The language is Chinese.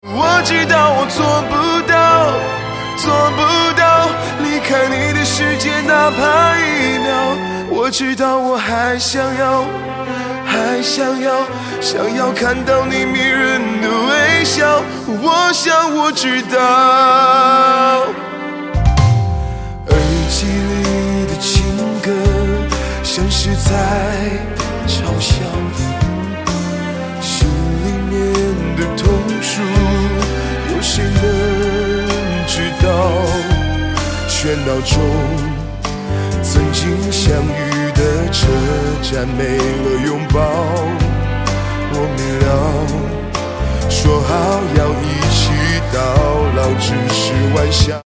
我知道我做不到，做不到离开你的世界哪怕一秒。我知道我还想要，还想要看到你迷人的微笑。我想我知道，耳机里的情歌像是在嘲笑，心里面的痛楚有谁能知道？喧闹中曾经相遇的车站没了拥抱，我明了，说好要一起到老，只是玩笑。